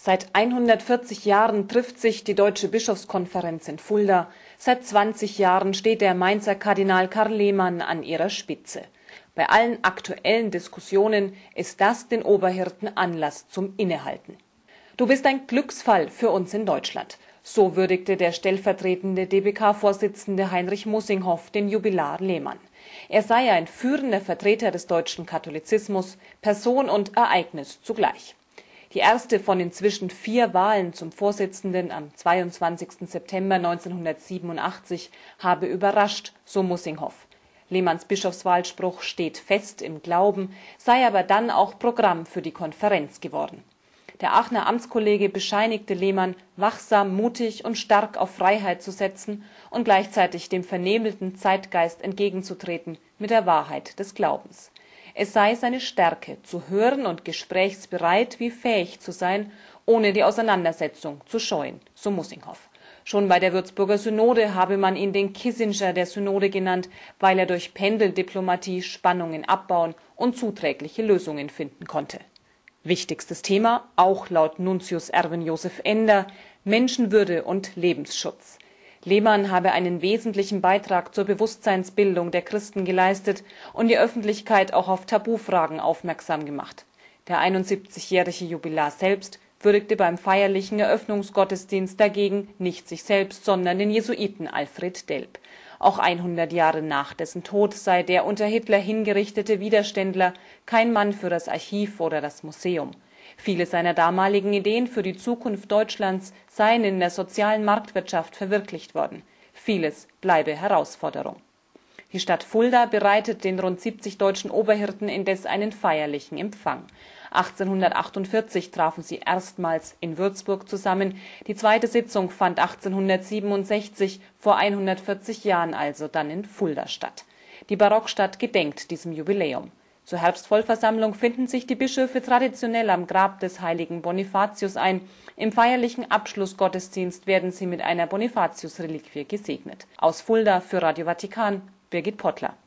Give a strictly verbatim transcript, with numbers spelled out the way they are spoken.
Seit hundertvierzig Jahren trifft sich die Deutsche Bischofskonferenz in Fulda. Seit zwanzig Jahren steht der Mainzer Kardinal Karl Lehmann an ihrer Spitze. Bei allen aktuellen Diskussionen ist das den Oberhirten Anlass zum Innehalten. Du bist ein Glücksfall für uns in Deutschland. So würdigte der stellvertretende D B K-Vorsitzende Heinrich Mussinghoff den Jubilar Lehmann. Er sei ein führender Vertreter des deutschen Katholizismus, Person und Ereignis zugleich. Die erste von inzwischen vier Wahlen zum Vorsitzenden am zweiundzwanzigsten September neunzehnhundertsiebenundachtzig habe überrascht, so Mussinghoff. Lehmanns Bischofswahlspruch steht fest im Glauben, sei aber dann auch Programm für die Konferenz geworden. Der Aachener Amtskollege bescheinigte Lehmann, wachsam, mutig und stark auf Freiheit zu setzen und gleichzeitig dem vernebelten Zeitgeist entgegenzutreten mit der Wahrheit des Glaubens. Es sei seine Stärke, zu hören und gesprächsbereit wie fähig zu sein, ohne die Auseinandersetzung zu scheuen, so Mussinghoff. Schon bei der Würzburger Synode habe man ihn den Kissinger der Synode genannt, weil er durch Pendeldiplomatie Spannungen abbauen und zuträgliche Lösungen finden konnte. Wichtigstes Thema, auch laut Nuntius Erwin Josef Ender, Menschenwürde und Lebensschutz. Lehmann habe einen wesentlichen Beitrag zur Bewusstseinsbildung der Christen geleistet und die Öffentlichkeit auch auf Tabufragen aufmerksam gemacht. Der einundsiebzigjährige Jubilar selbst würdigte beim feierlichen Eröffnungsgottesdienst dagegen nicht sich selbst, sondern den Jesuiten Alfred Delp. Auch hundert Jahre nach dessen Tod sei der unter Hitler hingerichtete Widerständler kein Mann für das Archiv oder das Museum. Viele seiner damaligen Ideen für die Zukunft Deutschlands seien in der sozialen Marktwirtschaft verwirklicht worden. Vieles bleibe Herausforderung. Die Stadt Fulda bereitet den rund siebzig deutschen Oberhirten indes einen feierlichen Empfang. achtzehnhundertachtundvierzig trafen sie erstmals in Würzburg zusammen. Die zweite Sitzung fand achtzehnhundertsiebenundsechzig, vor hundertvierzig Jahren also, dann in Fulda statt. Die Barockstadt gedenkt diesem Jubiläum. Zur Herbstvollversammlung finden sich die Bischöfe traditionell am Grab des heiligen Bonifatius ein. Im feierlichen Abschlussgottesdienst werden sie mit einer Bonifatius-Reliquie gesegnet. Aus Fulda für Radio Vatikan, Birgit Pottler.